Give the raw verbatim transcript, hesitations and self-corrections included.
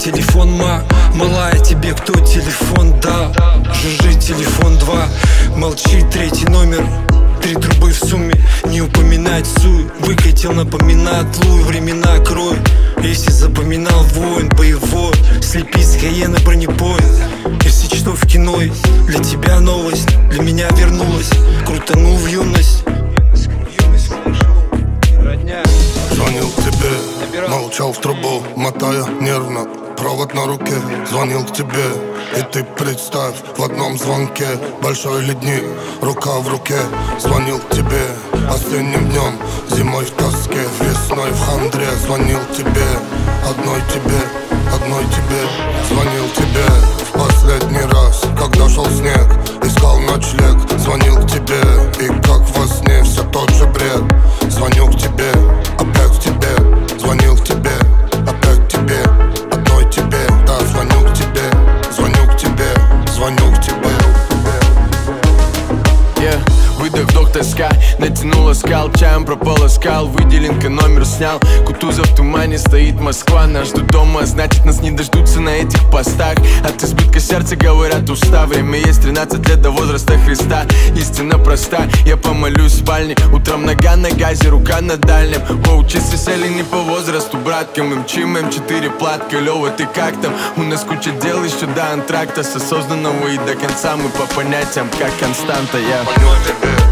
телефон, ма. Малая, тебе кто телефон дал? Жужжит телефон два. Молчит третий номер. Три трубы в сумме, не упоминать суй. Выкатил, напоминает луй. Времена крой, если запоминал воин боевой. Слепи с Каена бронепоезд. Если что в кино, для тебя новость, для меня вернулась. Крутанул в юность. Звонил к тебе, молчал в трубу, мотая нервно провод на руке. Звонил к тебе, и ты представь, в одном звонке большой ледник, рука в руке. Звонил к тебе осенним днем, зимой в тоске, весной в хандре. Звонил тебе, одной тебе, одной тебе. Звонил тебе в последний раз, когда шел снег, искал ночлег. Звонил к тебе, и как во сне все тот же бред. Звоню к тебе, опять к тебе. Звонил к тебе, опять к тебе, одной тебе. Да, звоню к тебе, звоню к тебе, звоню к тебе. Yeah. Выдох, вдох, тоска, натянула скал, чаем прополоскал, выделенка номер снял. Кутузов в тумане, стоит Москва, нас ждут дома, значит нас не дождутся на этих постах. От избытка сердца говорят уста, время есть тринадцать лет до возраста Христа. Истина проста, я помолюсь в спальне, утром нога на газе, рука на дальнем. Оу, часы сели не по возрасту, братка, мы мчим эм четыре платка. Лёва, ты как там? У нас куча дел еще до антракта, с осознанного и до конца мы по понятиям как константа. Я Звоню тебе,